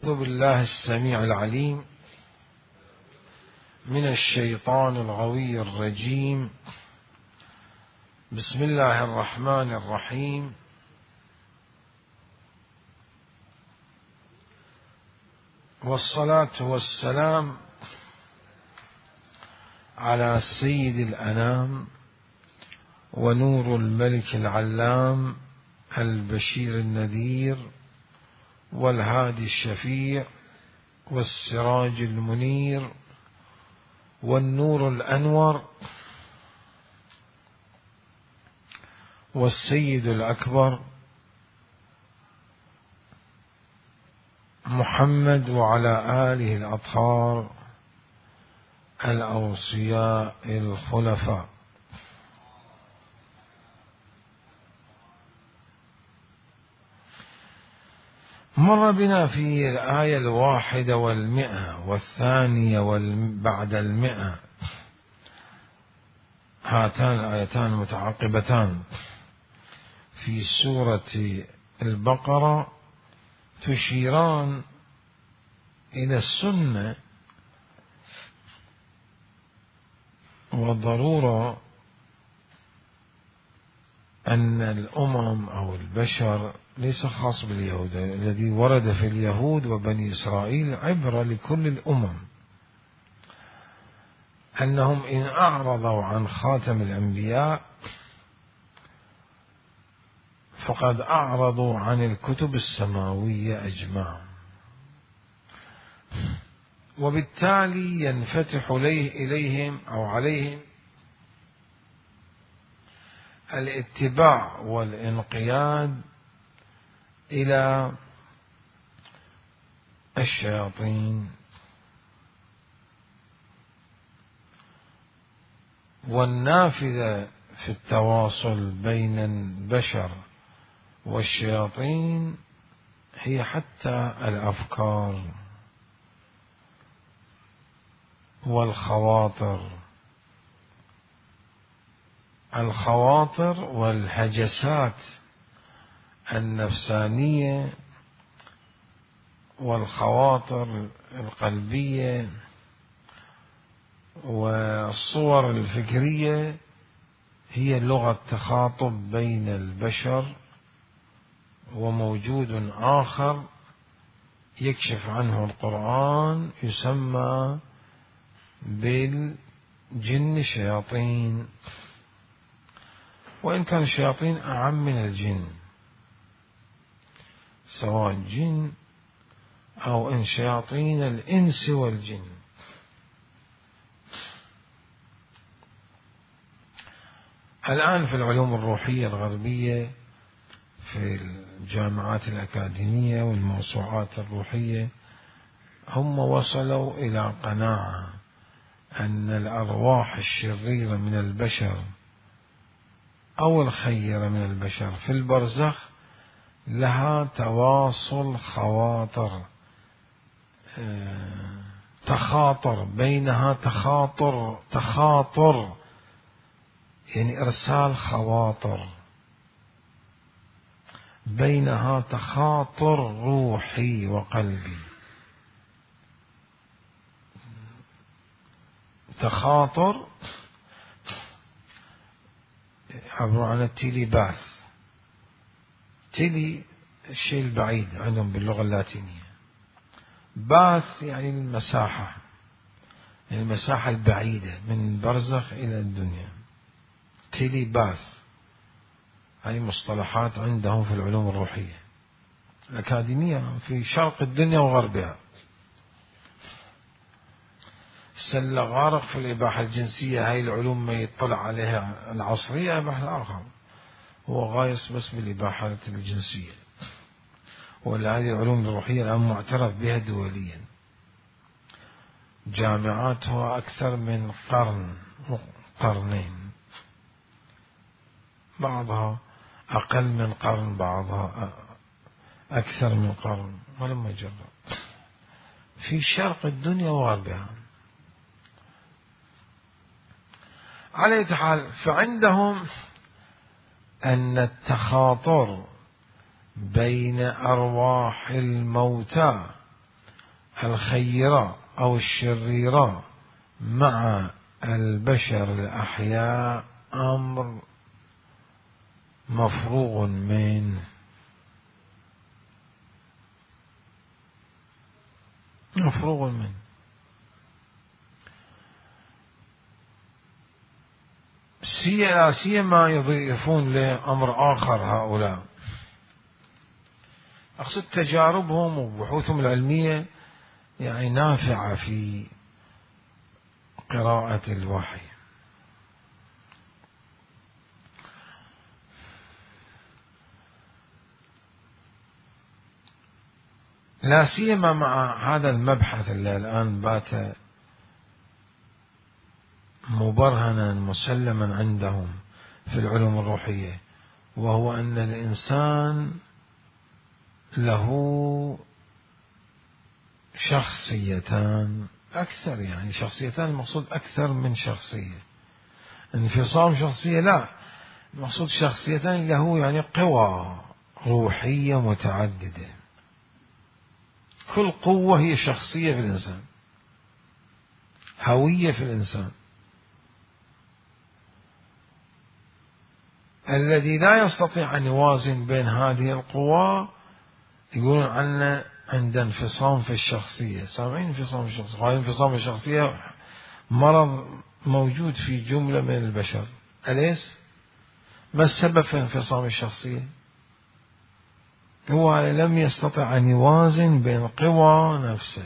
أعوذ بالله السميع العليم من الشيطان الغوي الرجيم. بسم الله الرحمن الرحيم. والصلاة والسلام على سيد الأنام ونور الملك العلام البشير النذير والهادي الشفيع والسراج المنير والنور الأنور والسيد الأكبر محمد وعلى آله الأطهار الأوصياء الخلفاء. مر بنا في الآية 100 والثانية بعد 100 هاتان الآيتان متعاقبتان في سورة البقرة تشيران إلى السنة والضرورة أن الأمم أو البشر ليس خاص باليهود، الذي ورد في اليهود وبني إسرائيل عبرة لكل الأمم، أنهم إن أعرضوا عن خاتم الأنبياء فقد أعرضوا عن الكتب السماوية أجمع، وبالتالي ينفتح إليهم أو عليهم الاتباع والانقياد إلى الشياطين والنافذة في التواصل بين البشر والشياطين هي حتى الأفكار الخواطر والهجسات النفسانية والخواطر القلبية والصور الفكرية هي لغة تخاطب بين البشر، وموجود آخر يكشف عنه القرآن يسمى بالجن شياطين، وإن كان الشياطين أعم من الجن، سواء جن أو إن شياطين الإنس والجن. الآن في العلوم الروحية الغربية في الجامعات الأكاديمية والموسوعات الروحية هم وصلوا إلى قناعة أن الأرواح الشريرة من البشر أو الخيرة من البشر في البرزخ لها تواصل تخاطر بينها، تخاطر يعني إرسال خواطر بينها، تخاطر روحي وقلبي، تخاطر عبارة عن التيليباث. تيلي الشيء البعيد عندهم باللغة اللاتينية، باث يعني المساحة، يعني المساحة البعيدة من البرزخ إلى الدنيا. تيليباث هذه مصطلحات عندهم في العلوم الروحية الأكاديمية في شرق الدنيا وغربها. سلة غارق في الإباحة الجنسية، هاي العلوم ما يطلع عليها العصرية بحث آخر، هو غايص بس بالإباحة الجنسية، ولا هذه العلوم الروحية الآن معترف بها دوليا، جامعاتها أكثر من قرنين، بعضها أقل من قرن، بعضها أكثر من قرن، ولما جرب في شرق الدنيا وغربها. على أي حال، فعندهم أن التخاطر بين أرواح الموتى الخيرة أو الشريرة مع البشر الأحياء أمر مفروغ منه. مفروغ منه. سيما يضيفون لأمر آخر هؤلاء، أقصد تجاربهم وبحوثهم العلمية يعني نافعة في قراءة الوحي. لا سيما مع هذا المبحث اللي الآن بات مبرهنا مسلما عندهم في العلوم الروحية، وهو أن الإنسان له شخصيتان أكثر، يعني شخصيتان، المقصود أكثر من شخصية. انفصام شخصية لا، المقصود شخصيتان له يعني قوى روحية متعددة. كل قوة هي شخصية في الإنسان، هوية في الإنسان. الذي لا يستطيع أن يوازن بين هذه القوى يقولون عنه عنده انفصام في الشخصية. سامعين انفصام في الشخصية؟ هذا انفصام في الشخصية مرض موجود في جملة من البشر، أليس؟ ما السبب في انفصام الشخصية؟ هو لم يستطع أن يوازن بين قوى نفسه.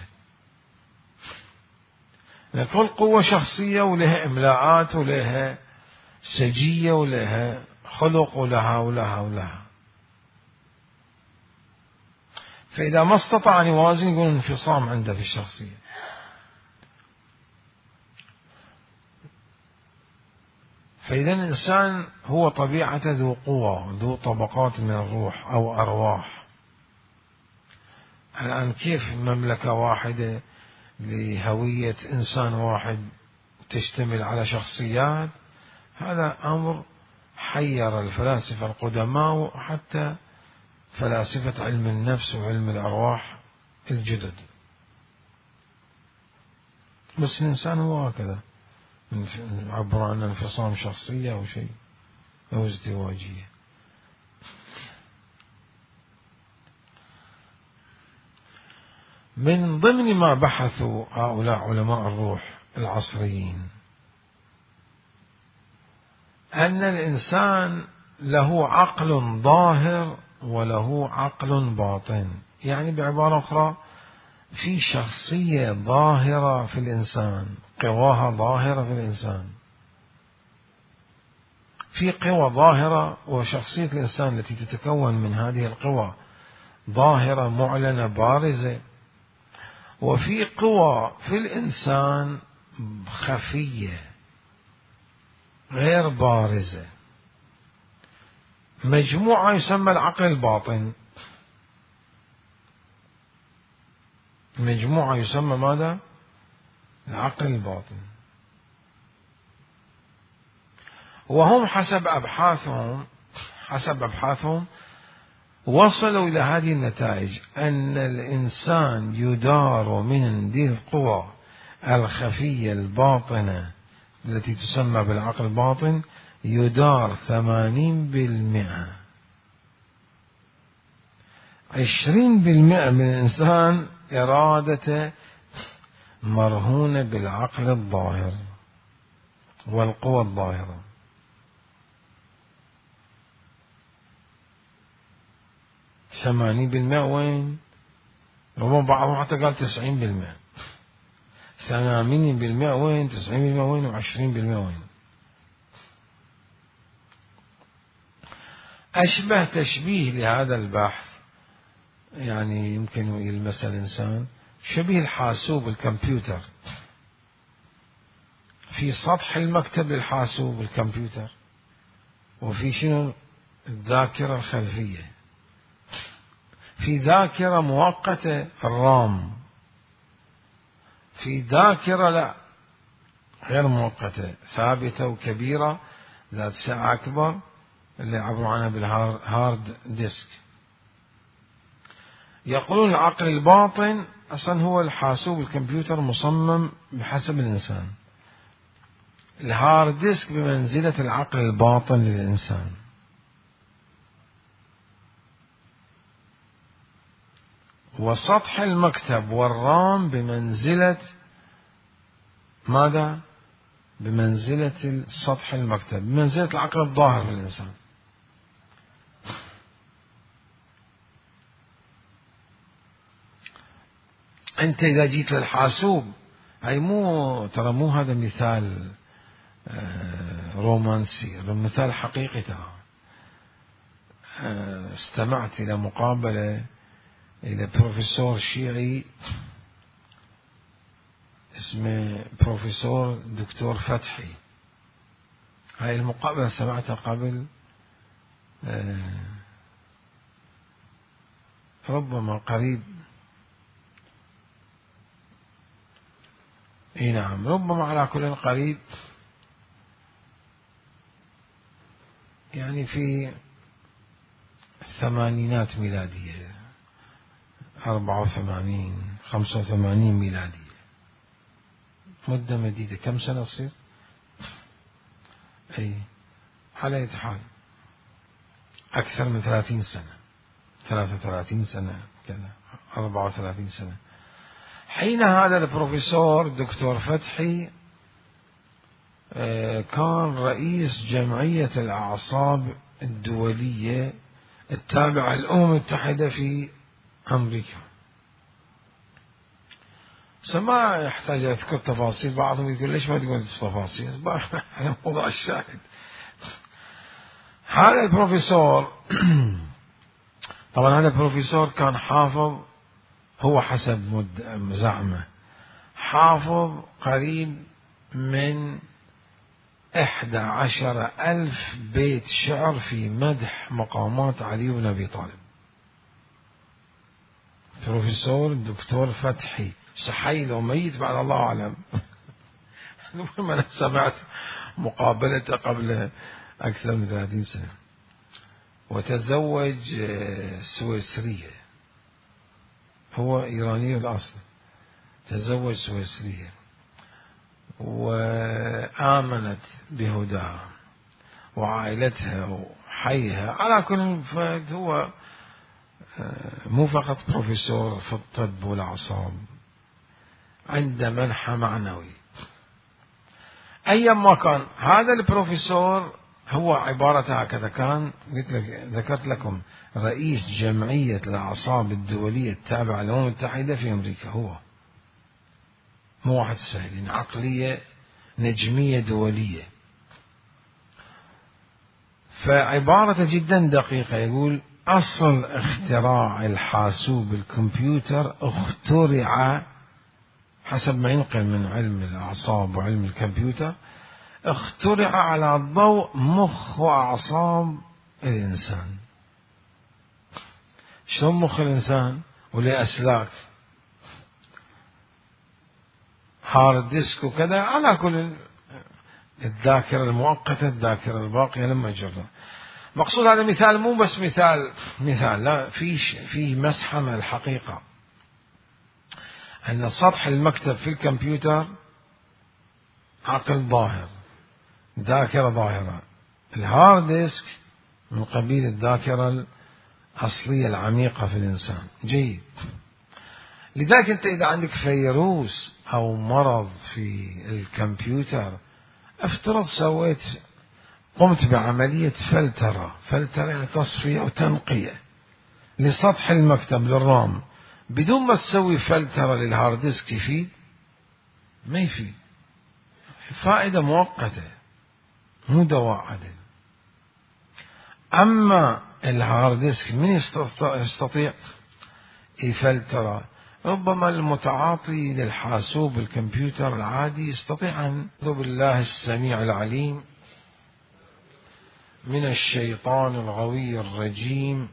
كل قوة شخصية ولها إملاءات ولها سجية ولها خلق ولها ولها ولها. فإذا ما استطاع أن يوازن يقول انفصام عنده في الشخصية. فإذا الإنسان هو طبيعته ذو قوة، ذو طبقات من الروح أو أرواح. الآن كيف مملكة واحدة لهوية إنسان واحد تشتمل على شخصيات؟ هذا أمر حير الفلاسفة القدماء وحتى فلاسفة علم النفس وعلم الأرواح الجدد. بس الإنسان هو هكذا، عبر عن انفصام شخصية أو شيء أو ازدواجية. من ضمن ما بحثوا هؤلاء علماء الروح العصريين أن الإنسان له عقل ظاهر وله عقل باطن. يعني بعبارة أخرى، في شخصية ظاهرة في الإنسان، قواها ظاهرة في الإنسان. في قوى ظاهرة، وشخصية الإنسان التي تتكون من هذه القوى ظاهرة معلنة بارزة. وفي قوى في الإنسان خفية غير بارزة، مجموعة يسمى العقل الباطن. مجموعة يسمى ماذا؟ العقل الباطن. وهم حسب أبحاثهم وصلوا إلى هذه النتائج، أن الإنسان يدار من ذي القوى الخفية الباطنة التي تسمى بالعقل الباطن، يدار 80%. 20% من الإنسان إرادته مرهونة بالعقل الظاهر والقوى الظاهرة. 80% وين؟ ربما بعضهم حتى قال 90%. 80% وين؟ 90% وين؟ و20% وين؟ أشبه تشبيه لهذا البحث، يعني يمكن يلمس الإنسان، شبيه الحاسوب الكمبيوتر. في سطح المكتب للحاسوب الكمبيوتر، وفي شنو؟ الذاكرة الخلفية. في ذاكرة مؤقتة الرام، في ذاكرة لا، غير مؤقتة ثابتة وكبيرة ذات سعة أكبر اللي عبروا عنها بالهارد ديسك. يقولون العقل الباطن أصلا هو الحاسوب الكمبيوتر مصمم بحسب الإنسان. الهارد ديسك بمنزلة العقل الباطن للإنسان، وسطح المكتب والرام بمنزلة ماذا؟ بمنزلة سطح المكتب، بمنزلة العقل الظاهر للإنسان. أنت إذا جيت للحاسوب، هاي ترى مو هذا مثال رومانسي، مثال حقيقي. ترى استمعت إلى مقابلة إلى بروفيسور شيعي اسمه بروفيسور دكتور فتحي. هاي المقابلة سمعتها قبل ربما قريب، اي نعم، ربما على كل قريب، يعني في الثمانينات ميلادية، 84 85 ميلادية، مدة مديدة. كم سنة تصير؟ اي على أي حال أكثر من 30 سنة، 33 سنة كذا، 34 سنة. حين هذا البروفيسور دكتور فتحي كان رئيس جمعية الأعصاب الدولية التابعة للأمم المتحدة في أمريكا. ما يحتاج أذكر تفاصيل، بعضهم يقول ليش ما تقول تفاصيل على موضوع الشاهد. هذا البروفيسور طبعا هذا البروفيسور كان حافظ، هو حسب زعمه حافظ قريب من 11,000 بيت شعر في مدح مقامات علي بن أبي طالب. بروفيسور دكتور فتحي، صحي لو ميت بعد الله أعلم. المهم أنا سمعت مقابلته قبل أكثر من 30 سنة. وتزوج سويسرية، هو إيراني الأصل، تزوج سويسرية وآمنت بهداها وعائلتها وحيها. على كل هو مو فقط بروفيسور في الطب والأعصاب، عنده منحى معنوي. أيما كان هذا البروفيسور هو عبارة هكذا، كان ذكرت لكم رئيس جمعية الأعصاب الدولية التابعة للأمم المتحدة في أمريكا. هو مو واحد سهل، عقلية نجمية دولية. فعبارة جدا دقيقة، يقول أصل اختراع الحاسوب الكمبيوتر اخترع حسب ما ينقل من علم الأعصاب وعلم الكمبيوتر، اخترع على ضوء مخ وأعصاب الإنسان. شلون مخ الإنسان؟ وليه أسلاك، هارد ديسك وكذا، على كل الذاكرة المؤقتة، الذاكرة الباقية لما يجرى. مقصود هذا مثال، مو بس مثال، لا، في مسحة من الحقيقة أن سطح المكتب في الكمبيوتر عقل ظاهر، ذاكرة ظاهرة. الهارد ديسك من قبيل الذاكرة الأصلية العميقة في الإنسان. جيد. لذلك أنت إذا عندك فيروس أو مرض في الكمبيوتر، افترض قمت بعملية فلترة يعني تصفية وتنقية لسطح المكتب للرام، بدون ما تسوي فلترة للهارد ديسك، يفيد؟ ما يفيد، فائدة مؤقتة، مو دواء عدل. أما الهارد ديسك من يستطيع يفلتره؟ ربما المتعاطي للحاسوب الكمبيوتر العادي يستطيع أن يعوذ بالله السميع العليم من الشيطان الغوي الرجيم.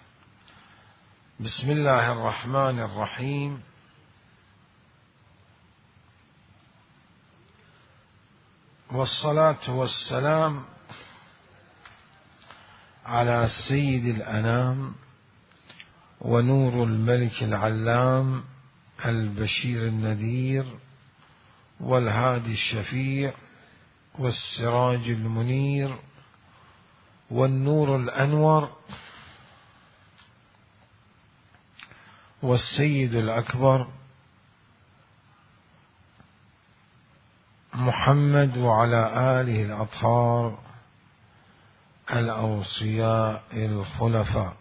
بسم الله الرحمن الرحيم. والصلاة والسلام على سيد الأنام ونور الملك العلام البشير النذير والهادي الشفيع والسراج المنير والنور الأنور والسيد الأكبر محمد وعلى آله الأطهار الأوصياء الخلفاء.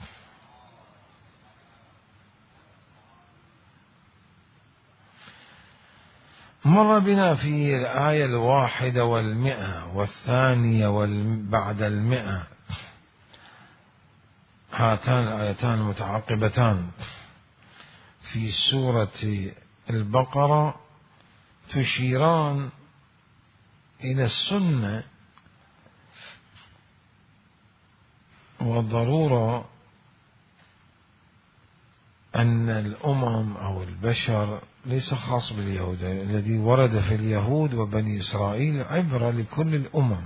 مر بنا في الآية 101 والثانية بعد 100 هاتان الآيتان المتعاقبتان في سورة البقرة تشيران إلى السنة والضرورة أن الأمم أو البشر ليس خاص باليهود، الذي ورد في اليهود وبني إسرائيل عبرة لكل الأمم،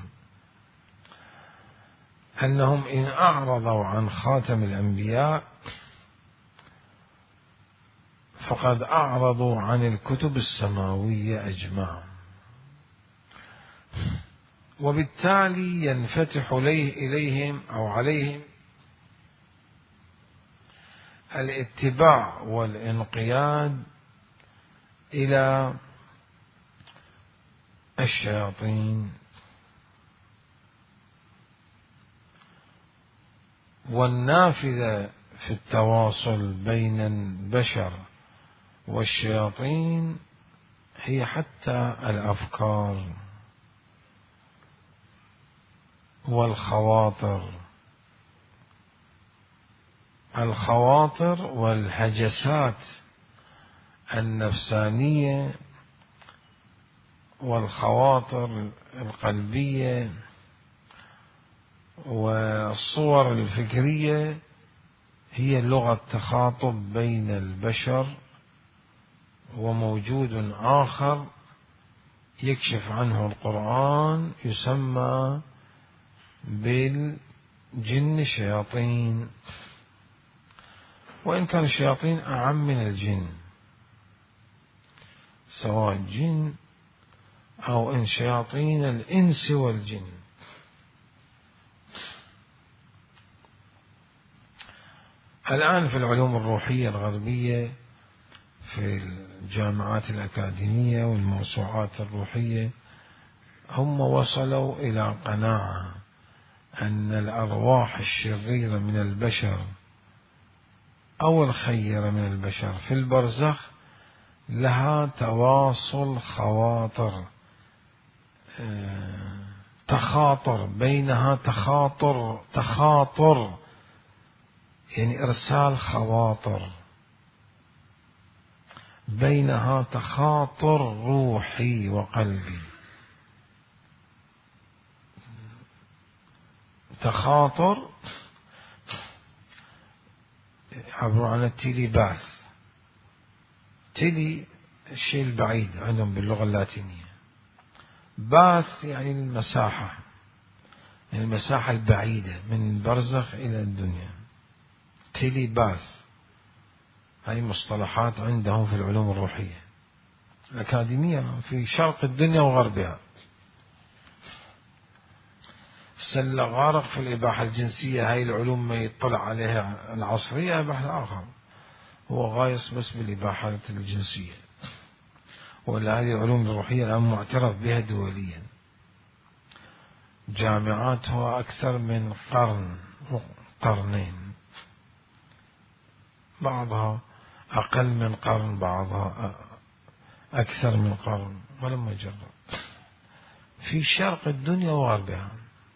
أنهم إن أعرضوا عن خاتم الأنبياء فقد أعرضوا عن الكتب السماوية أجمع، وبالتالي ينفتح إليهم أو عليهم الاتباع والانقياد إلى الشياطين والنافذة في التواصل بين البشر والشياطين هي حتى الأفكار الخواطر والهجسات النفسانية والخواطر القلبية والصور الفكرية هي لغة تخاطب بين البشر وموجود آخر يكشف عنه القرآن يسمى بالجن الشياطين، وإن كان الشياطين أعم من الجن، سواء جن أو إن شياطين الإنس والجن. الآن في العلوم الروحية الغربية في الجامعات الأكاديمية والموسوعات الروحية هم وصلوا إلى قناعة أن الأرواح الشريرة من البشر أو الخيرة من البشر في البرزخ لها تواصل تخاطر بينها، تخاطر يعني إرسال خواطر بينها، تخاطر روحي وقلبي، تخاطر عبارة عن التيليباث. تيلي الشيء البعيد عندهم باللغة اللاتينية، باث يعني المساحة، يعني المساحة البعيدة من البرزخ إلى الدنيا. تيليباث هذه مصطلحات عندهم في العلوم الروحية الأكاديمية في شرق الدنيا وغربها. سل غارق في الإباحة الجنسية، هاي العلوم ما يطلع عليها العصرية بحث آخر، هو غايص بس بالإباحة الجنسية، ولا هذه العلوم الروحية الآن معترف بها دوليا، جامعاتها أكثر من قرنين، بعضها أقل من قرن، بعضها أكثر من قرن، ولم يجرب في شرق الدنيا وغربها.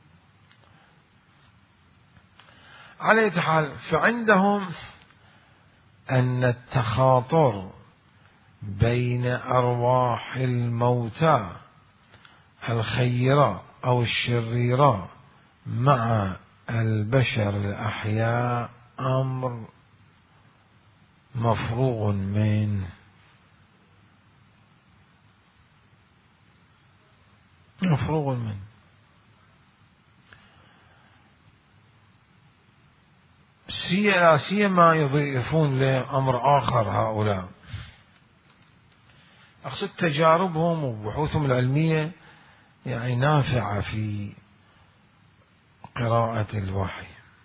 على أي حال، فعندهم أن التخاطر بين أرواح الموتى الخيرة أو الشريرة مع البشر الأحياء أمر مفروغ منه، مفروغ منه. لا سيما يضيفون لأمر آخر هؤلاء، أقصد تجاربهم وبحوثهم العلمية يعني نافعة في قراءة الوحي.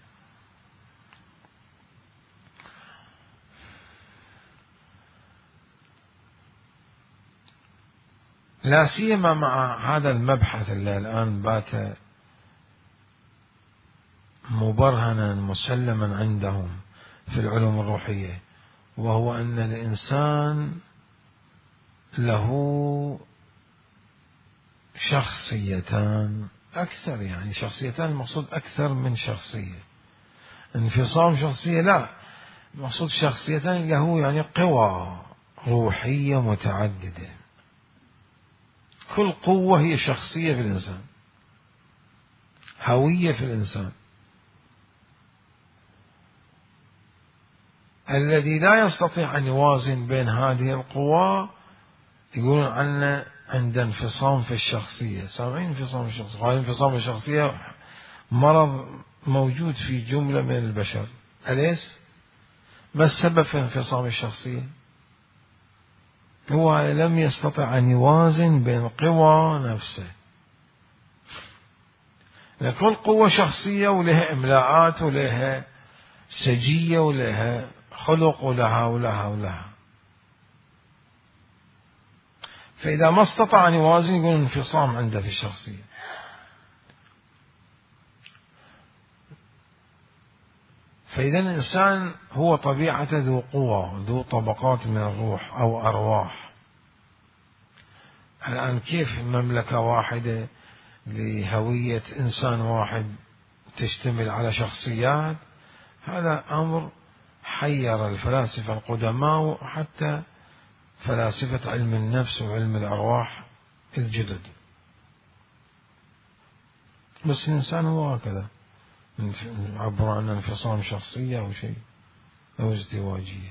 لا سيما مع هذا المبحث اللي الآن بات مبرهنا مسلما عندهم في العلوم الروحية، وهو أن الإنسان له شخصيتان أكثر، يعني شخصيتان المقصود أكثر من شخصية. انفصام شخصية لا، المقصود شخصيتان له يعني قوى روحية متعددة، كل قوة هي شخصية في الإنسان، هوية في الإنسان. الذي لا يستطيع أن يوازن بين هذه القوى يقولون عنه عنده انفصام في الشخصية. سامعين انفصام الشخصية؟ هذا انفصام الشخصية مرض موجود في جملة من البشر، أليس؟ ما السبب في انفصام الشخصية؟ هو لم يستطع أن يوازن بين قوى نفسه. لكل قوة شخصية ولها إملاءات ولها سجية ولها خلق ولها ولها ولها، فإذا ما استطاع أن يوازن يقول انفصام عنده في الشخصية. فإذا الإنسان هو طبيعته ذو قوة، ذو طبقات من الروح أو أرواح. الآن كيف مملكة واحدة لهوية إنسان واحد تشتمل على شخصيات؟ هذا أمر حير الفلاسفة القدماء وحتى فلاسفة علم النفس وعلم الأرواح الجدد. بس الإنسان هو هكذا، عبر عن انفصام شخصية أو شيء أو ازدواجية.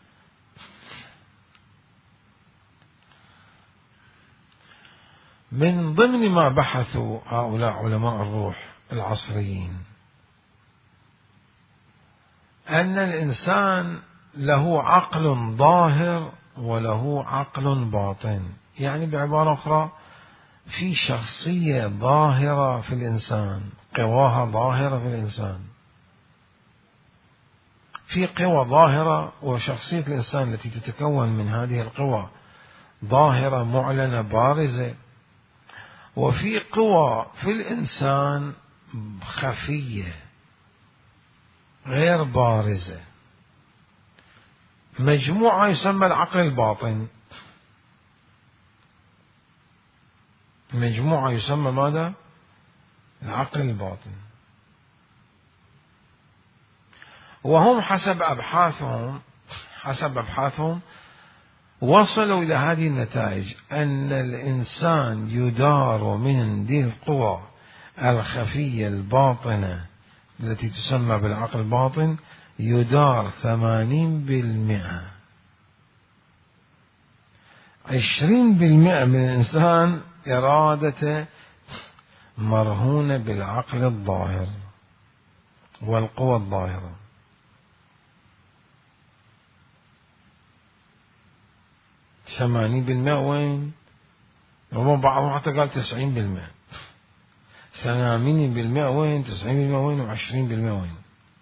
من ضمن ما بحثوا هؤلاء علماء الروح العصريين أن الإنسان له عقل ظاهر وله عقل باطن، يعني بعبارة أخرى في شخصية ظاهرة في الإنسان، قواها ظاهرة في الإنسان، في قوى ظاهرة، وشخصية الإنسان التي تتكون من هذه القوى ظاهرة معلنة بارزة، وفي قوى في الإنسان خفية غير بارزة، مجموعة يسمى العقل الباطن. مجموعة يسمى ماذا؟ العقل الباطن. وهم حسب أبحاثهم وصلوا إلى هذه النتائج، أن الإنسان يدار من ذي القوى الخفية الباطنة التي تسمى بالعقل الباطن، يدار 80%. 20% من الإنسان إرادته مرهونة بالعقل الظاهر والقوى الظاهرة. 80% وين؟ ربما بعضهم حتى قال 90%. 80% وين؟ 90% وين؟ و20% وين؟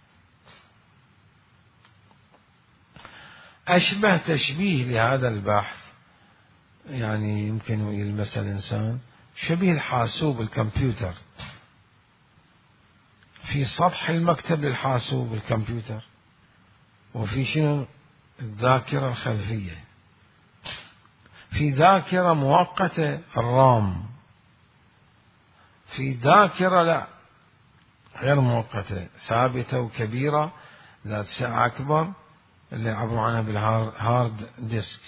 أشبه تشبيه لهذا البحث، يعني يمكن يلمس الإنسان، شبيه الحاسوب الكمبيوتر. في سطح المكتب للحاسوب الكمبيوتر، وفي شنو؟ الذاكرة الخلفية. في ذاكرة مؤقتة الرام، في ذاكرة لا غير مؤقتة ثابتة وكبيرة ذات سعة أكبر اللي يعبروا عنها بالهارد ديسك.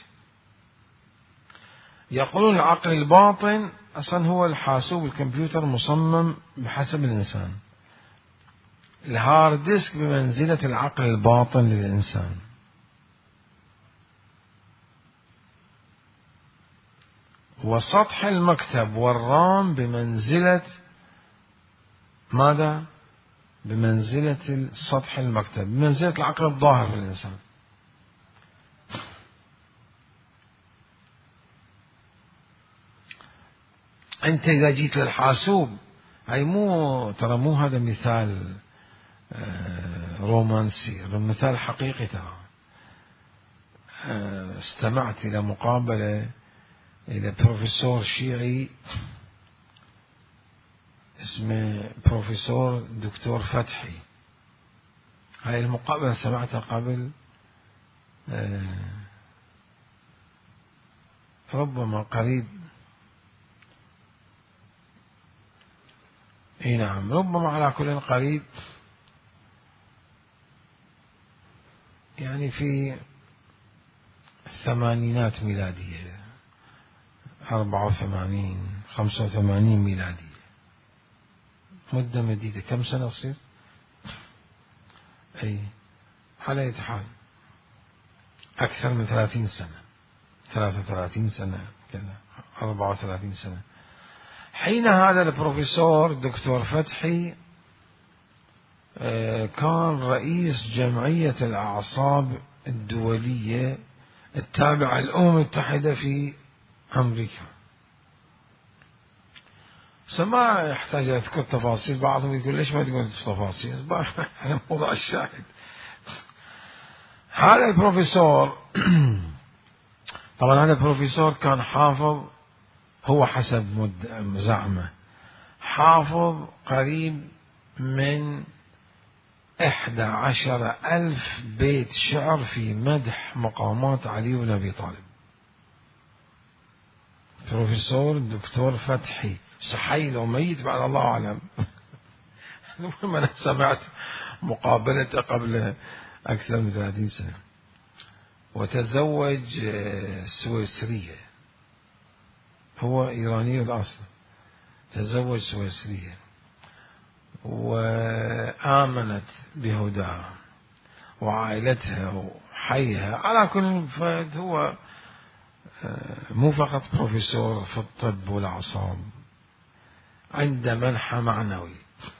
يقولون العقل الباطن أصلا هو الحاسوب الكمبيوتر مصمم بحسب الإنسان، الهارد ديسك بمنزلة العقل الباطن للإنسان. وسطح المكتب والرام بمنزلة ماذا؟ بمنزلة سطح المكتب، بمنزلة العقل الظاهر في الإنسان. أنت إذا جيت للحاسوب، هاي ترى مو هذا مثال رومانسي، مثال حقيقي. ترى استمعت إلى مقابلة إلى بروفيسور شيعي اسمه بروفيسور دكتور فتحي. هاي المقابلة سمعتها قبل ربما قريب، اي نعم، ربما على كل قريب، يعني في الثمانينات ميلادية، 84 85 ميلادية، مدة مديدة. كم سنة تصير؟ اي على أي حال أكثر من 30 سنة، 33 سنة كذا، 34 سنة. حين هذا البروفيسور دكتور فتحي كان رئيس جمعية الأعصاب الدولية التابعة للأمم المتحدة في أمريكا. ما يحتاج أذكر تفاصيل، بعضهم يقول ليش ما تقول تفاصيل، موضوع الشاهد. هذا البروفيسور طبعا هذا البروفيسور كان حافظ، هو حسب زعمه حافظ قريب من 11,000 بيت شعر في مدح مقامات علي بن أبي طالب. بروفيسور دكتور فتحي، صحي لو ميت بعد الله أعلم. المهم أنا سمعت مقابلته قبل أكثر من 30 سنة. وتزوج سويسرية، هو إيراني الأصل، تزوج سويسرية وآمنت بهداها وعائلتها وحيها. على كل هو مو فقط بروفيسور في الطب والأعصاب، عنده منحى معنوي.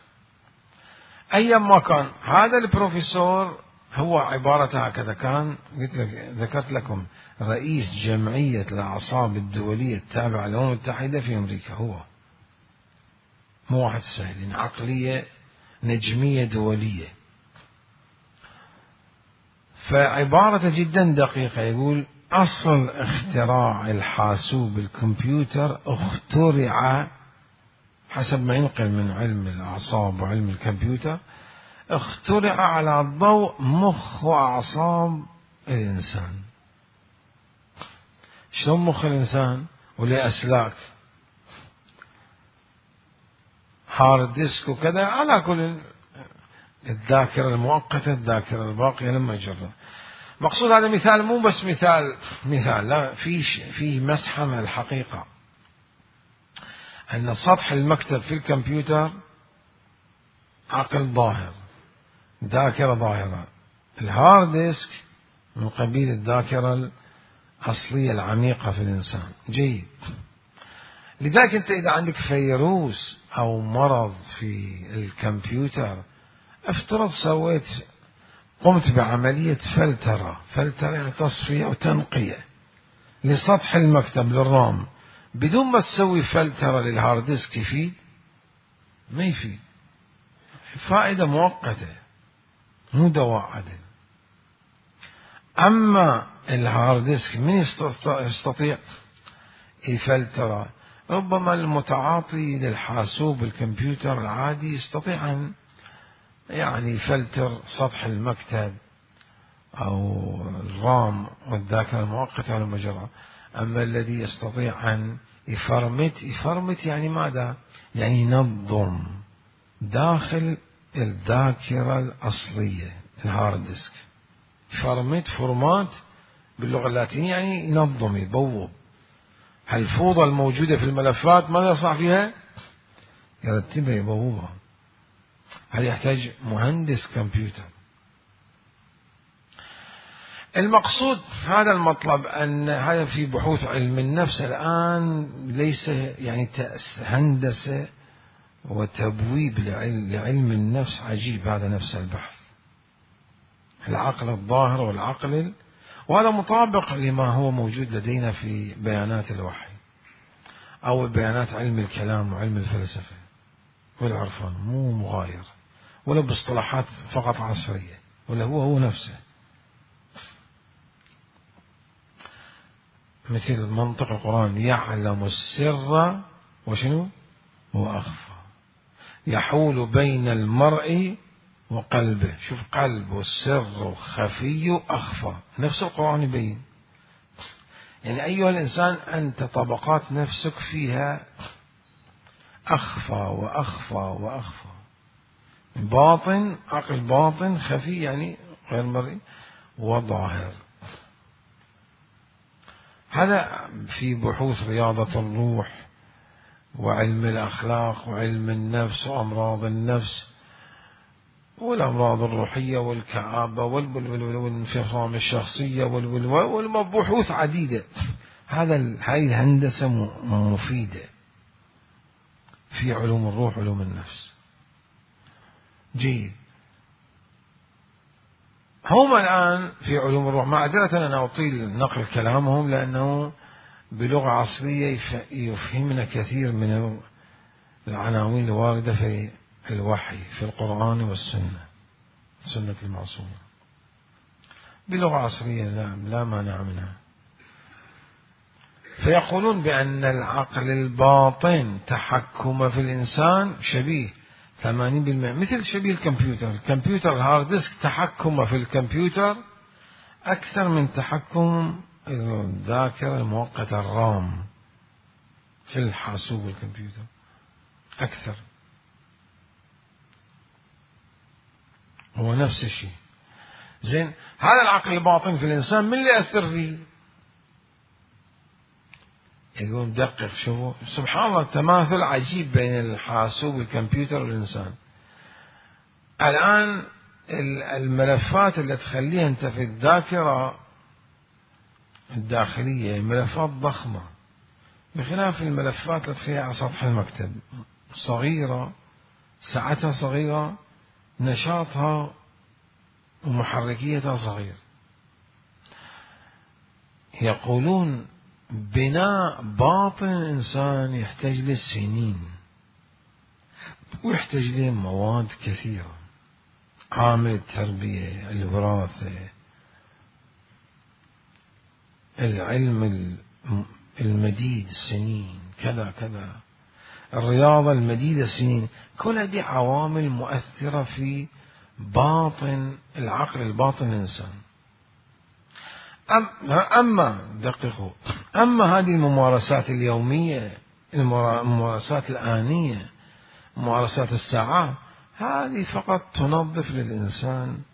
أيما كان هذا البروفيسور هو عبارة هكذا، كان ذكرت لكم رئيس جمعية الأعصاب الدولية التابعة للأمم المتحدة في أمريكا. هو مو واحد سهل، عقلية نجمية دولية. فعبارة جدا دقيقة، يقول أصل اختراع الحاسوب الكمبيوتر اخترع، حسب ما ينقل من علم الأعصاب وعلم الكمبيوتر، اخترع على ضوء مخ وأعصاب الإنسان. شلون مخ الإنسان؟ وله أسلاك، هارد ديسك وكذا، على كل الذاكرة المؤقتة، الذاكرة الباقية لما يجرب. مقصود هذا مثال، مو بس مثال، لا، في مسحة من الحقيقة أن سطح المكتب في الكمبيوتر عقل ظاهر، ذاكرة ظاهرة. الهارد ديسك من قبيل الذاكرة الأصلية العميقة في الإنسان. جيد. لذلك أنت إذا عندك فيروس أو مرض في الكمبيوتر، افترض قمت بعملية فلترة يعني تصفية وتنقية لسطح المكتب للرام، بدون ما تسوي فلترة للهارد ديسك، يفيد؟ ما يفيد، فائدة مؤقتة، مو دواء عدل. أما الهارد ديسك من يستطيع يفلتره؟ ربما المتعاطي للحاسوب الكمبيوتر العادي يستطيع أن يفلتر سطح المكتب أو الرام والذاكرة المؤقتة على المجرى. أما الذي يستطيع أن يفرمت يعني ماذا؟ يعني ينظم داخل الذاكرة الأصلية الهارد ديسك. فورمات باللغة اللاتينية يعني ينظم، يبوب. الفوضى الموجودة في الملفات ماذا يصنع فيها؟ يرتبها، يبوبها. هذا يحتاج مهندس كمبيوتر. المقصود هذا المطلب، أن هذا في بحوث علم النفس الآن، ليس يعني هندسة وتبويب لعلم النفس عجيب. هذا نفس البحث، العقل الظاهر والعقل وهذا مطابق لما هو موجود لدينا في بيانات الوحي. أو بيانات علم الكلام وعلم الفلسفة والعرفان، مو مغاير ولا باصطلاحات فقط عصرية، ولا هو نفسه. مثل منطق القرآن: يعلم السر وشنو وأخفى، يحول بين المرء وقلبه. شوف، قلب والسر وخفي وأخفى، نفس القرآن يبين. يعني أيها الإنسان، أنت طبقات نفسك فيها أخفى وأخفى وأخفى، باطن، عقل باطن، خفي يعني غير مرئي، وظاهر. هذا في بحوث رياضة الروح وعلم الأخلاق وعلم النفس وأمراض النفس والأمراض الروحية والكآبة والانفصام الشخصية والبحوث عديدة. هاي الهندسة مفيدة في علوم الروح وعلوم النفس. جيد. هم الآن في علوم الروح، معذرة أنا أطيل نقل كلامهم لأنه بلغة عصرية يفهمنا كثير من العناوين الواردة في الوحي في القرآن والسنة، سنة المعصومة، بلغة عصرية لا مانع منها. فيقولون بأن العقل الباطن تحكم في الإنسان شبيه 80%، مثل شبيه الكمبيوتر الهارد ديسك تحكم في الكمبيوتر أكثر من تحكم الذاكرة المؤقتة الرام في الحاسوب والكمبيوتر، أكثر. هو نفس الشيء. زين، هذا العقل الباطن في الإنسان من اللي يأثر فيه؟ يقول دقق، شوفوا سبحان الله، تماثل عجيب بين الحاسوب والكمبيوتر والإنسان. الآن الملفات اللي تخليها أنت في الذاكرة الداخلية ملفات ضخمة، بخلاف الملفات اللي تخليها على سطح المكتب، صغيرة، سعتها صغيرة، نشاطها ومحركيتها صغير. يقولون بناء باطن الإنسان يحتاج له سنين، ويحتاج له مواد كثيرة، عامل التربية، الوراثة، العلم المديد السنين، كذا كذا، الرياضة المديدة السنين، كل هذه عوامل مؤثرة في باطن العقل الباطن الإنسان. أما هذه الممارسات اليومية، الممارسات الآنية، ممارسات الساعات، هذه فقط تنظف للإنسان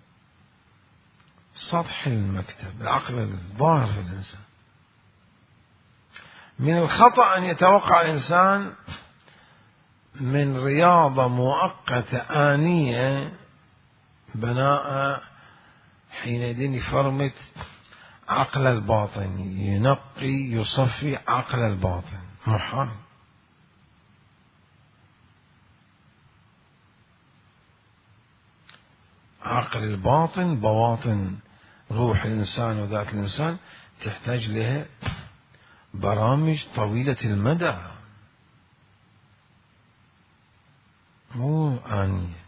سطح المكتب، العقل الظاهر في الإنسان. من الخطأ أن يتوقع الإنسان من رياضة مؤقتة آنية بناء حينئذ يفرمت عقل الباطن، ينقي يصفي عقل الباطن، محال. عقل الباطن، بواطن روح الإنسان وذات الإنسان، تحتاج لها برامج طويلة المدى، مو آنية.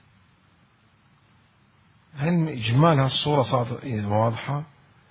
هل إجمال هالصورة صارت واضحة؟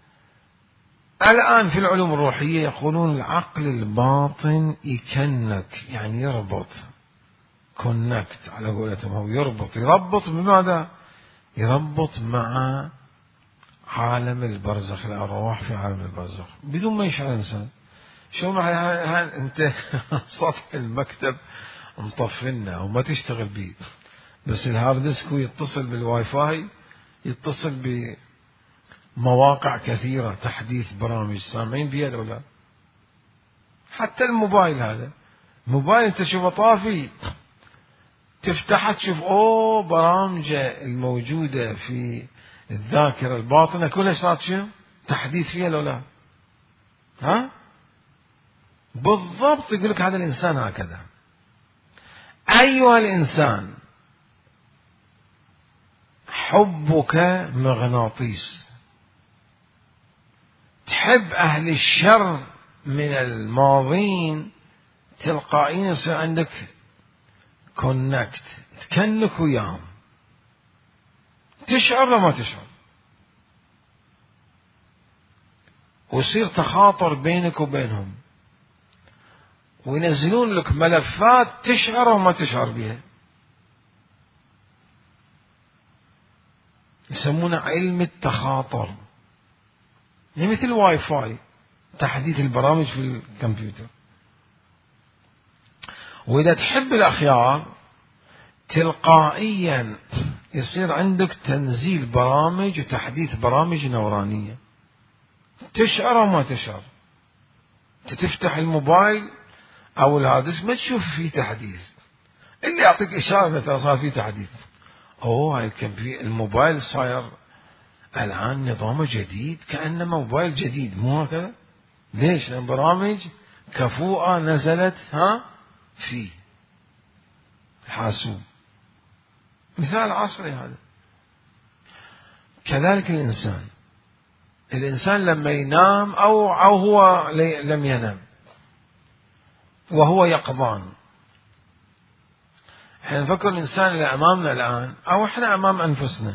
الآن في العلوم الروحية يقولون العقل الباطن يكنك، يعني يربط، كونكت على قولتهم، هو يربط بماذا؟ يربط مع عالم البرزخ، الأرواح في عالم البرزخ بدون ما يشعر الإنسان. شو معنى أنت سطح المكتب مطفلنا وما تشتغل بيه، بس الهارد ديسك يتصل بالواي فاي، يتصل بمواقع كثيرة، تحديث برامج، سامعين بيها ولا لا؟ حتى الموبايل، هذا موبايل أنت شوفه طافي، تفتحه تشوف برامج الموجودة في الذاكرة الباطنة كلها صارت شو تحديث فيها ولا لا؟ ها بالضبط. يقول لك هذا الإنسان هكذا. أيها الإنسان، حبك مغناطيس، تحب أهل الشر من الماضين تلقائيا يصير عندك كونكت، تكنك وياهم، تشعر لو ما تشعر، ويصير تخاطر بينك وبينهم، وينزلون لك ملفات تشعر وما تشعر بها. يسمونه علم التخاطر، يعني مثل الواي فاي، تحديث البرامج في الكمبيوتر. وإذا تحب الأخيار تلقائيا يصير عندك تنزيل برامج وتحديث برامج نورانية، تشعر وما تشعر. تفتح الموبايل أو الهاردس ما تشوف فيه تحديث، اللي يعطيك إشارة مثلا صار فيه تحديث. هاي الموبايل صاير الآن نظامه جديد، كأنه موبايل جديد، مو هكذا؟ ليش؟ لأن برامج كفوءة نزلت فيه حاسوب. مثال عصري هذا. كذلك الإنسان لما ينام أو هو لم ينام وهو يقظان، احنا نفكر الإنسان اللي أمامنا الآن أو احنا أمام أنفسنا،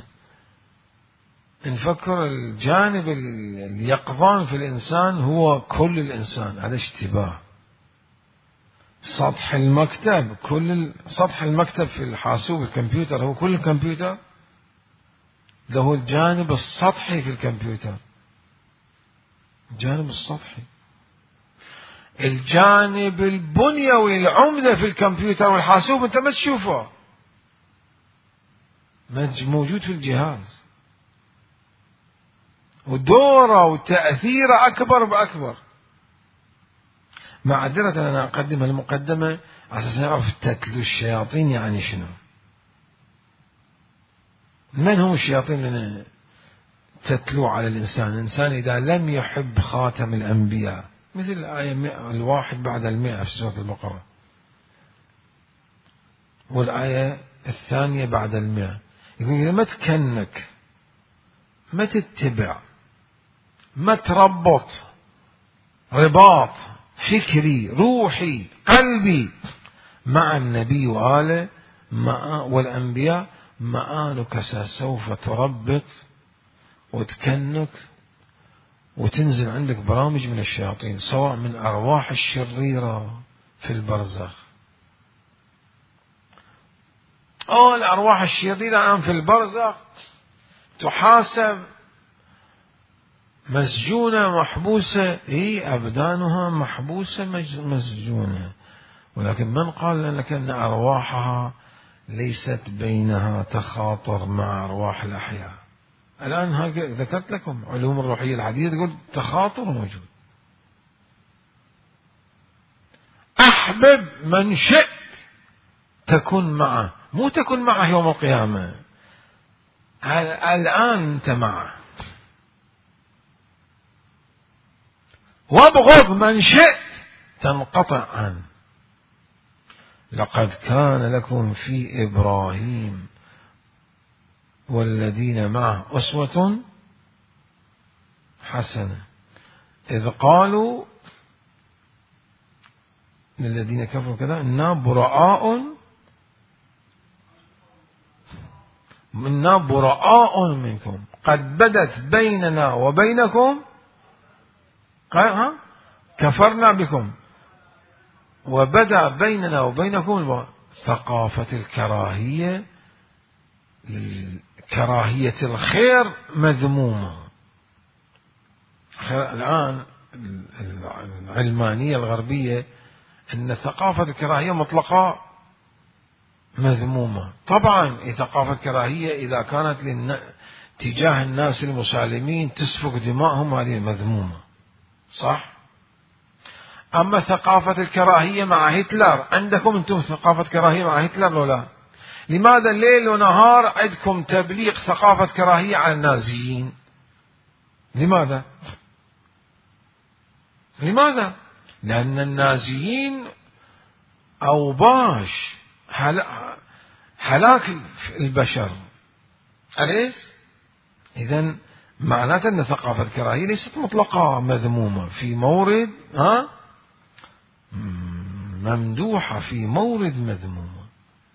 نفكر الجانب اليقظان في الإنسان هو كل الإنسان. هذا اشتباه. سطح المكتب، سطح المكتب في الحاسوب الكمبيوتر هو كل الكمبيوتر، ده هو الجانب السطحي في الكمبيوتر، الجانب السطحي. الجانب البنيوي العمدة في الكمبيوتر والحاسوب انت ما تشوفه، موجود في الجهاز، ودوره وتأثيره أكبر بأكبر. معذرة أنا أقدم المقدمة على أساس نعرف تتلو الشياطين يعني شنو. من هم الشياطين اللي تتلو على الإنسان إذا لم يحب خاتم الأنبياء، مثل الآية 1 بعد 100 في سورة البقرة، والآية 2 بعد 100. يقول إذا ما تكنك، ما تتبع، ما تربط رباط فكري روحي قلبي مع النبي وآله والأنبياء، مآلك سوف تربط وتكنك وتنزل عندك برامج من الشياطين، سواء من أرواح الشريرة في البرزخ أو الأرواح الشريرة الآن في البرزخ تحاسب مسجونة محبوسة، أبدانها محبوسة مسجونة، ولكن من قال لك أن أرواحها ليست بينها تخاطر مع أرواح الأحياء؟ الآن ذكرت لكم علوم الروحية الحديثة تقول تخاطر موجود. أحبب من شئت تكن معه، مو تكن معه يوم القيامة، الآن أنت معه. وابغض من شئت تنقطع عنه. لقد كان لكم في إبراهيم والذين معه أسوة حسنة إذ قالوا للذين كفروا كذا إنا براء منكم قد بدت بيننا وبينكم كفرنا بكم وبدأ بيننا وبينكم ثقافة الكراهية، كراهية الخير مذمومة. الآن العلمانية الغربية أن ثقافة الكراهية مطلقة مذمومة. طبعا ثقافة الكراهية إذا كانت تجاه الناس المسالمين تسفك دماءهم هذه مذمومة، صح؟ أما ثقافة الكراهية مع هتلر، عندكم أنتم ثقافة كراهية مع هتلر ولا؟ لماذا ليل ونهار عندكم تبليغ ثقافة كراهية على النازيين؟ لماذا؟ لأن النازيين أوباش هلاك البشر، أليس؟ إذن معناته أن ثقافة الكراهية ليست مطلقة مذمومة في مورد ممدوحة في مورد مذمومة.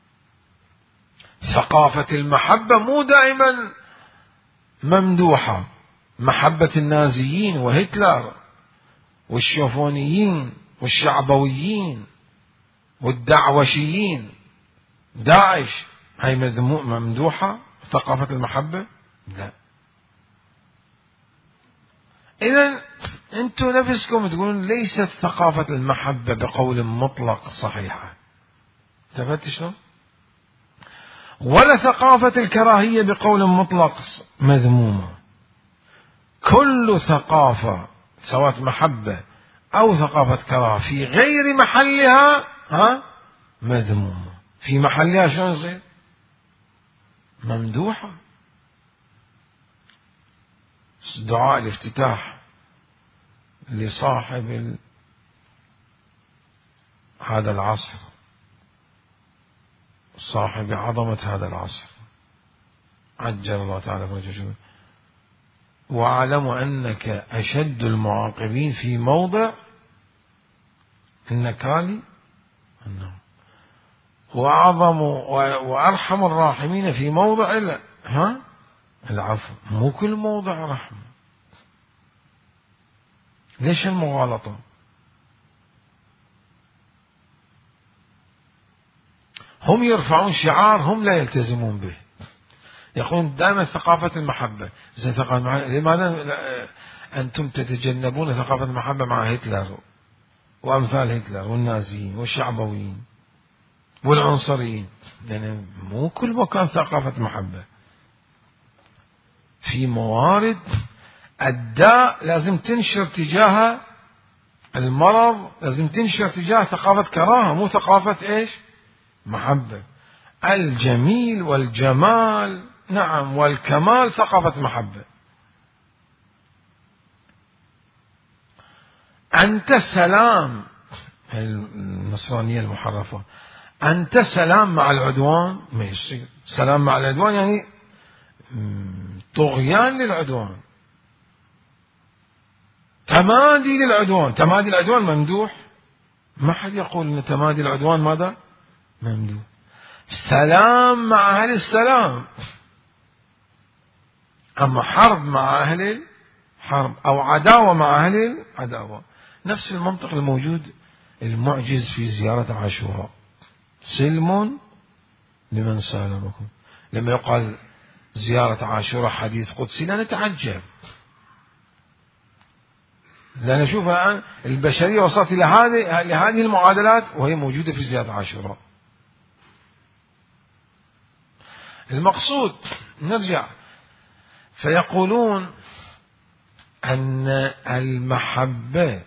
ثقافة المحبة مو دائما ممدوحة. محبة النازيين وهتلر والشوفونيين والشعبويين والدعوشيين داعش، هاي ممدوحة ثقافة المحبة؟ لا. إذن أنتم نفسكم تقولون ليست ثقافة المحبة بقول مطلق صحيحة، انتبهت شلون؟ ولا ثقافة الكراهية بقول مطلق مذمومة. كل ثقافة سواء محبة أو ثقافة كراهة في غير محلها مذمومة، في محلها شلون يصير؟ ممدوحة. دعاء الافتتاح لصاحب هذا العصر، صاحب عظمة هذا العصر عجل الله تعالى فرجه، وأعلم أنك أشد المعاقبين في موضع النكال وأعظم وأرحم الراحمين في موضع العفو. مو كل موضع رحمة. ليش المغالطة؟ هم يرفعون شعار هم لا يلتزمون به، يقولون دائما ثقافة المحبة. زي ثقافة لماذا أنتم تتجنبون ثقافة المحبة مع هتلر وأمثال هتلر والنازيين والشعبويين والعنصريين؟ يعني مو كل مكان ثقافة محبة. في موارد الداء لازم تنشر تجاهها، المرض لازم تنشر تجاه ثقافة كراهة، مو ثقافة إيش؟ محبة. الجميل والجمال نعم والكمال ثقافة محبة. أنت سلام، النصرانية المحرفة، أنت سلام مع العدوان ما يصير. سلام مع العدوان يعني طغيان للعدوان، تمادي للعدوان. تمادي العدوان ممدوح؟ ما حد يقول أن تمادي العدوان ماذا؟ ممدوح. سلام مع أهل السلام. أما حرب مع أهل الحرب أو عداوة مع أهل العداوة، نفس المنطق الموجود المعجز في زيارة عاشوراء. سلم لمن سالمكم. لما يقال زيارة عاشوراء حديث قدسي لا نتعجب، لا نشوف الآن البشرية وصلت إلى هذه المعادلات وهي موجودة في زيارة عاشوراء. المقصود نرجع، فيقولون أن المحبة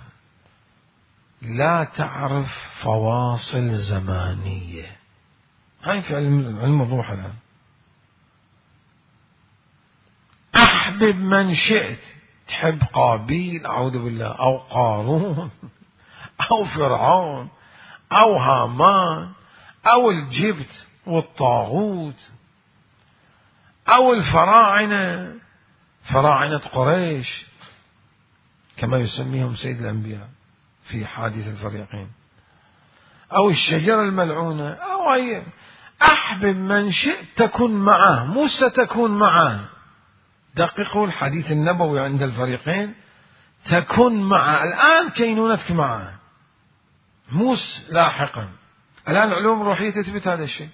لا تعرف فواصل زمانية. هاي في علم الروح الآن. أحبب من شئت، تحب قابيل أعوذ بالله أو قارون أو فرعون أو هامان أو الجبت والطاغوت أو الفراعنة، فراعنة قريش كما يسميهم سيد الأنبياء في حادث الفريقين، أو الشجرة الملعونة أو أي. أحبب من شئت تكن معه، مو ستكون معه. دققوا الحديث النبوي عند الفريقين، تكن معه الآن كينونتك معه، مو لاحقا. الآن العلوم الروحية تثبت هذا الشيء.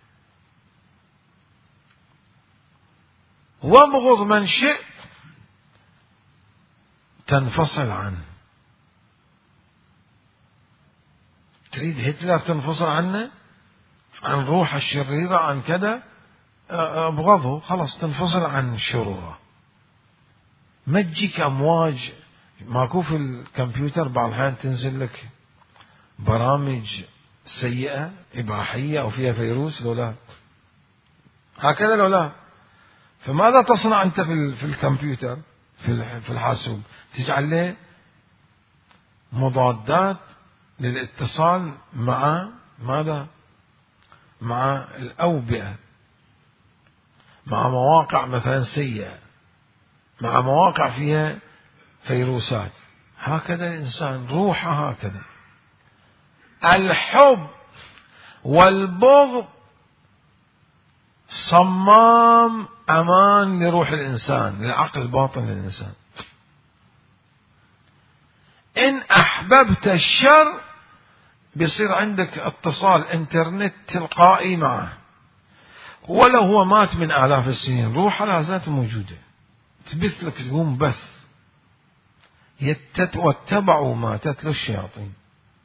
وابغض من شئت تنفصل عنه. تريد هتلر تنفصل عنه، عن روح الشريرة، عن كذا، ابغضه خلاص تنفصل عن شروره. ما تجيك أمواج. ماكو في الكمبيوتر بعض الأحيان تنزل لك برامج سيئة إباحية أو فيها فيروس لو لا هكذا لو لا. فماذا تصنع أنت في الكمبيوتر في الحاسوب؟ تجعل له مضادات للاتصال مع ماذا؟ مع الأوبئة، مع مواقع مثلا سيئة، مع مواقع فيها فيروسات. هكذا الإنسان روحه هكذا الحب والبغض صمام أمان لروح الإنسان، للعقل الباطن للإنسان. إن أحببت الشر بيصير عندك اتصال انترنت تلقائي معه، ولو هو مات من آلاف السنين روحه لا زالت موجودة، تبث لك تقوم بث. واتبعوا ما تتلو الشياطين.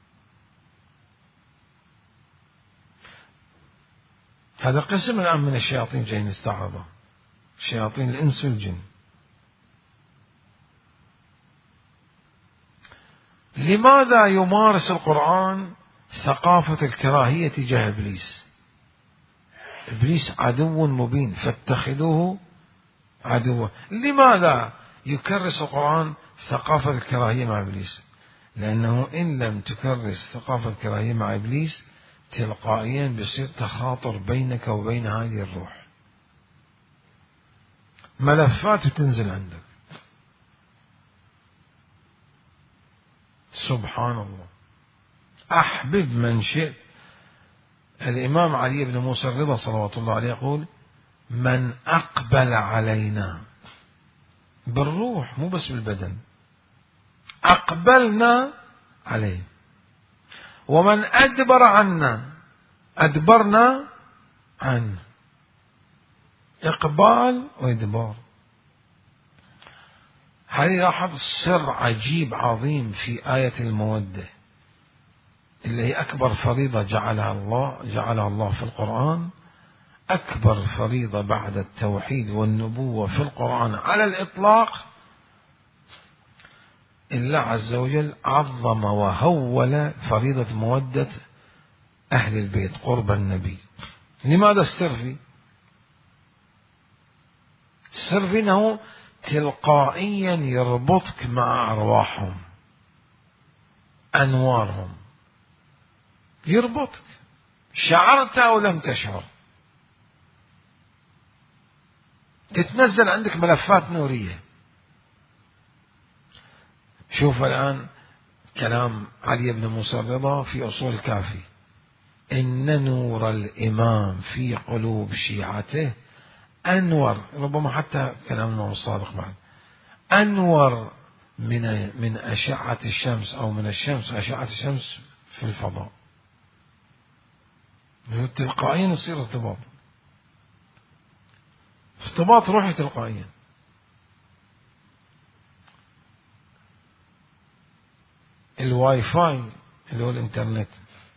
هذا قسم الآن من الشياطين جاي نستعرضه، شياطين الإنس والجن. لماذا يمارس القرآن ثقافة الكراهية تجاه إبليس؟ إبليس عدو مبين فاتخذوه عدوا. لماذا يكرس القرآن ثقافة الكراهية مع إبليس؟ لأنه إن لم تكرس ثقافة الكراهية مع إبليس تلقائيا بيصير تخاطر بينك وبين هذه الروح، ملفات تنزل عندك. سبحان الله. أحبب من شئت. الإمام علي بن موسى الرضا صلوات الله عليه يقول: من أقبل علينا بالروح، مو بس بالبدن، أقبلنا عليه، ومن أدبر عنا أدبرنا عنه. إقبال وإدبار. هل لاحظ سر عجيب عظيم في آية المودة اللي هي أكبر فريضة جعلها الله في القرآن؟ أكبر فريضة بعد التوحيد والنبوة في القرآن على الإطلاق، الله عز وجل عظم وهول فريضة مودة أهل البيت قرب النبي. لماذا السر فيه؟ السر فيه أنه تلقائيا يربطك مع أرواحهم، أنوارهم، يربطك شعرت أو لم تشعر. تتنزل عندك ملفات نورية. شوف الآن كلام علي بن موسى الرضا في أصول الكافي: إن نور الإمام في قلوب شيعته أنور، ربما حتى كلام الإمام الصادق بعد، أنور من أشعة الشمس، أو من الشمس أشعة الشمس في الفضاء. تلقائيا يصير ارتباط روحي تلقائيا. الواي فاي اللي هو الانترنت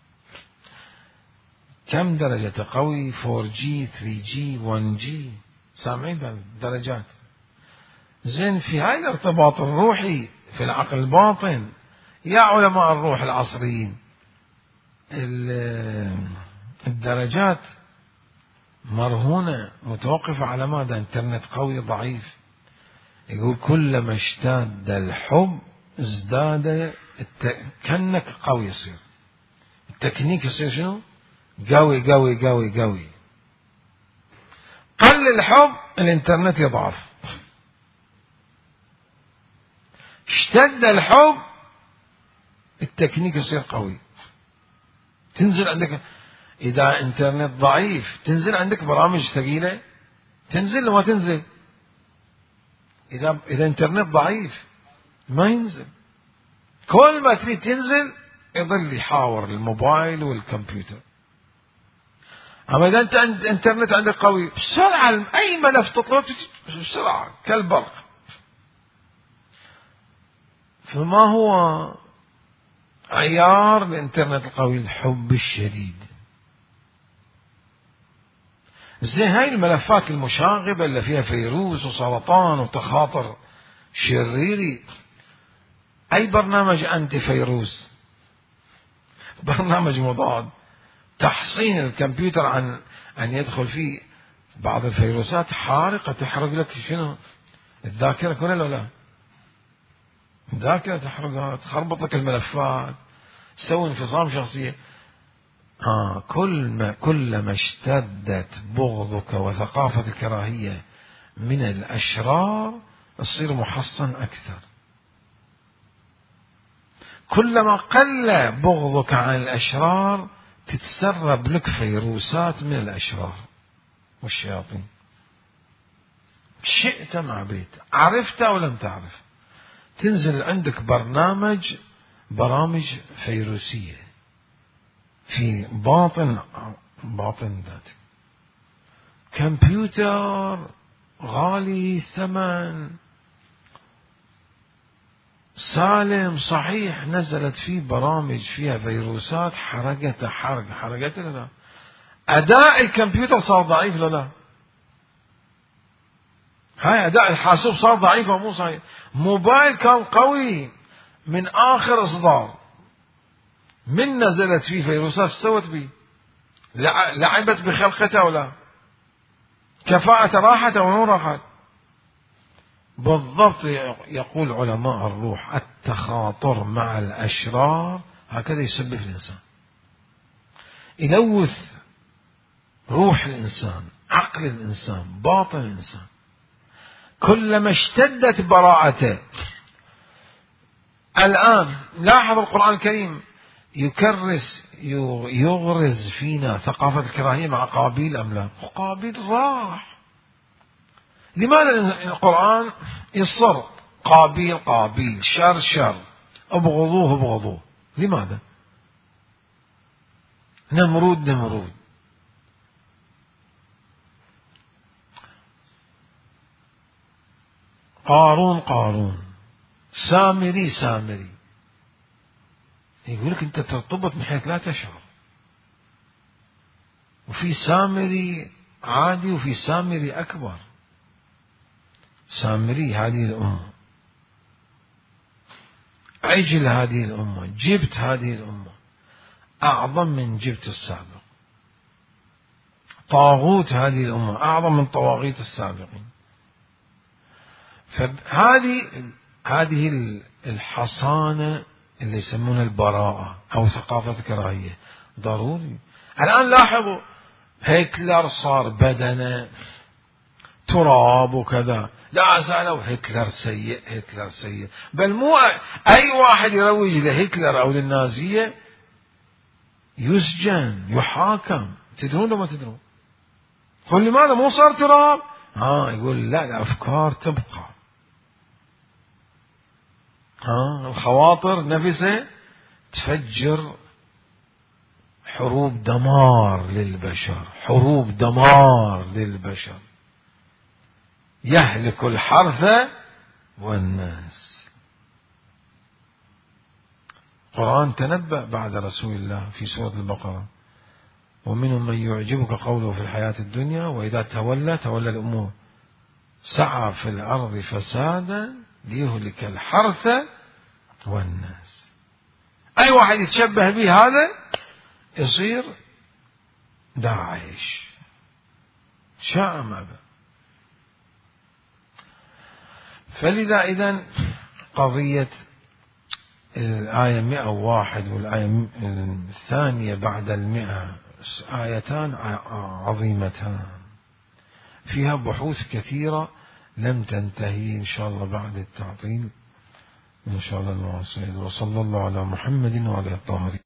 كم درجة قوي؟ 4G 3G 1G، سامعين درجات. زين في هاي الارتباط الروحي في العقل الباطن، يا علماء الروح العصريين، الدرجات مرهونة متوقفة على ماذا؟ انترنت قوي ضعيف. يقول كلما اشتد الحب ازداد كأنك قوي يصير، التكنيك يصير شنو؟ قوي قوي قوي قوي. قل الحب الانترنت يضعف، اشتد الحب التكنيك يصير قوي. تنزل عندك إذا انترنت ضعيف تنزل عندك برامج ثقيلة، تنزل وما تنزل. إذا انترنت ضعيف ما ينزل، كل ما تريد تنزل يظل يحاور الموبايل والكمبيوتر. أما إذا أنت انترنت عندك قوي بسرعة أي ملف تطلب بسرعة كالبرق. فما هو عيار الانترنت القوي؟ الحب الشديد. زي هاي الملفات المشاغبة اللي فيها فيروس وسرطان وتخاطر شريري، أي برنامج أنتي فيروس، برنامج مضاد، تحصين الكمبيوتر عن أن يدخل فيه بعض الفيروسات حارقة تحرق لك شنو؟ الذاكرة كلها. لا الذاكرة تحرقها، تخربط لك الملفات، تسوي انفصام شخصية. كلما اشتدت بغضك وثقافة الكراهية من الأشرار تصير محصن أكثر. كلما قل بغضك عن الأشرار تتسرب لك فيروسات من الأشرار والشياطين، شئت ما بيت، عرفت أو لم تعرف، تنزل عندك برامج فيروسية في باطن ذاتك. كمبيوتر غالي الثمن سالم صحيح، نزلت فيه برامج فيها فيروسات حرقته لا. أداء الكمبيوتر صار ضعيف لا. هاي أداء الحاسوب صار ضعيف ومو صحيح. موبايل كان قوي من آخر إصدار، من نزلت فيه فيروسات استوت به، لعبت بخلقته ولا كفاءة راحت أو مو راحت. بالضبط يقول علماء الروح التخاطر مع الأشرار هكذا يسبب الإنسان، يلوث روح الإنسان، عقل الإنسان، باطن الإنسان. كلما اشتدت براءته. الآن لاحظ القرآن الكريم يغرز فينا ثقافة الكراهية مع قابيل أم لا؟ قابيل راح. لماذا القرآن يصر قابيل شر ابغضوه؟ لماذا؟ نمرود قارون سامري. يقول لك أنت ترتبط من حيث لا تشعر، وفي سامري عادي وفي سامري أكبر. سامري هذه الأمة، عجل هذه الأمة، جبت هذه الأمة أعظم من جبت السابق، طاغوت هذه الأمة أعظم من طواغيت السابقين. فهذه الحصانة اللي يسمونها البراءة أو ثقافة الكراهية ضروري. الآن لاحظوا هتلر صار بدنه تراب وكذا، لا زالوا هتلر سيء، بل مو أي واحد يروج لهتلر أو للنازية يسجن يحاكم. تدرون وما تدرون؟ قل لماذا مو صار تراب؟ يقول لا الأفكار تبقى، الخواطر نفسها تفجر حروب دمار للبشر، يهلك الحرث والناس. القرآن تنبأ بعد رسول الله في سورة البقرة: ومنهم من يعجبك قوله في الحياة الدنيا وإذا تولى الأمور سعى في الأرض فسادا ليهلك الحرث والناس. أي واحد يتشبه به هذا يصير داعش، شاء ما بقى. فلذا إذن قضية الآية 101 والآية الثانية بعد 100 آيتان عظيمتان، فيها بحوث كثيرة لم تنتهي. إن شاء الله بعد التعطيل إن شاء الله نواصل. وصلى الله على محمد وعلى الطاهرين.